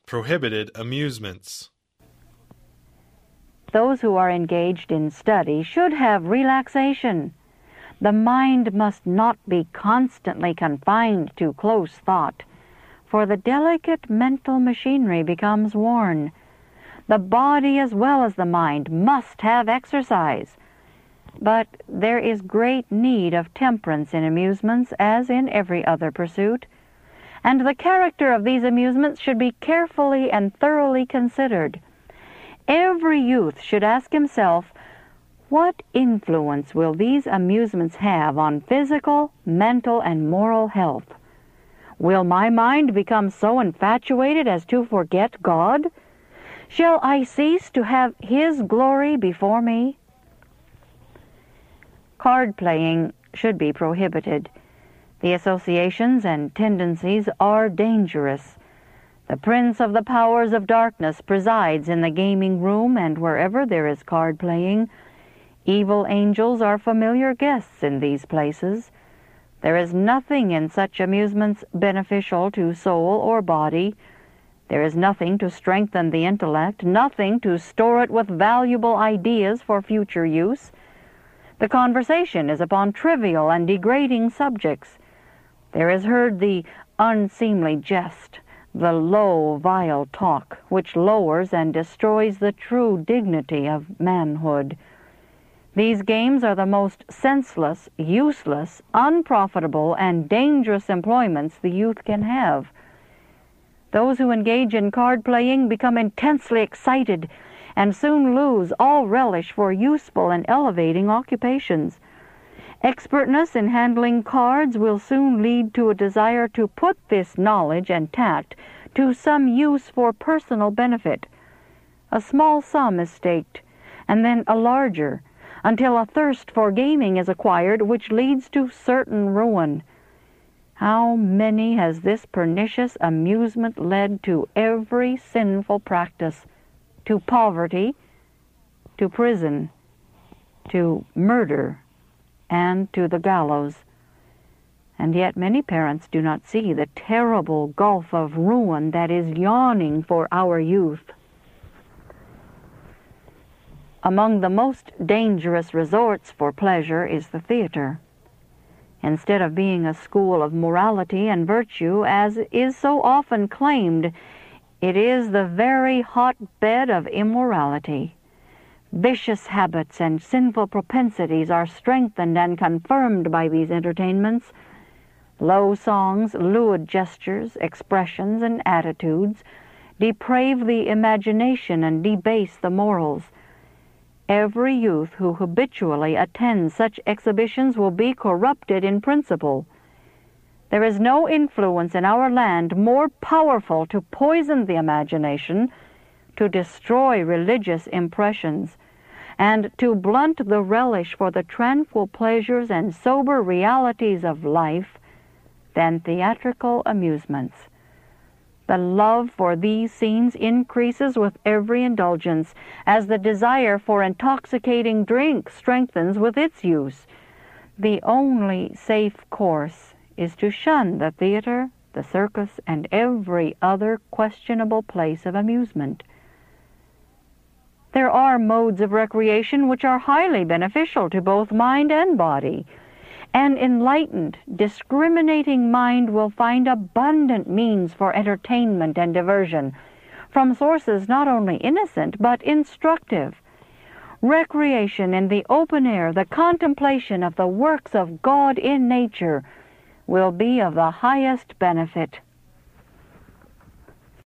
Prohibited amusements. Those who are engaged in study should have relaxation. The mind must not be constantly confined to close thought, for the delicate mental machinery becomes worn. The body as well as the mind must have exercise. But there is great need of temperance in amusements as in every other pursuit, and the character of these amusements should be carefully and thoroughly considered. Every youth should ask himself, what influence will these amusements have on physical, mental, and moral health? Will my mind become so infatuated as to forget God? Shall I cease to have His glory before me? Card playing should be prohibited. The associations and tendencies are dangerous. The prince of the powers of darkness presides in the gaming room, and wherever there is card playing, evil angels are familiar guests in these places. There is nothing in such amusements beneficial to soul or body. There is nothing to strengthen the intellect, nothing to store it with valuable ideas for future use. The conversation is upon trivial and degrading subjects. There is heard the unseemly jest, the low, vile talk, which lowers and destroys the true dignity of manhood. These games are the most senseless, useless, unprofitable, and dangerous employments the youth can have. Those who engage in card playing become intensely excited and soon lose all relish for useful and elevating occupations. Expertness in handling cards will soon lead to a desire to put this knowledge and tact to some use for personal benefit. A small sum is staked, and then a larger, until a thirst for gaming is acquired which leads to certain ruin. How many has this pernicious amusement led to every sinful practice, to poverty, to prison, to murder, and to the gallows? And yet many parents do not see the terrible gulf of ruin that is yawning for our youth. Among the most dangerous resorts for pleasure is the theater. Instead of being a school of morality and virtue, as is so often claimed, it is the very hotbed of immorality. Vicious habits and sinful propensities are strengthened and confirmed by these entertainments. Low songs, lewd gestures, expressions, and attitudes deprave the imagination and debase the morals. Every youth who habitually attends such exhibitions will be corrupted in principle. There is no influence in our land more powerful to poison the imagination, to destroy religious impressions, and to blunt the relish for the tranquil pleasures and sober realities of life than theatrical amusements. The love for these scenes increases with every indulgence, as the desire for intoxicating drink strengthens with its use. The only safe course is to shun the theater, the circus, and every other questionable place of amusement. There are modes of recreation which are highly beneficial to both mind and body. An enlightened, discriminating mind will find abundant means for entertainment and diversion, from sources not only innocent but instructive. Recreation in the open air, the contemplation of the works of God in nature, will be of the highest benefit.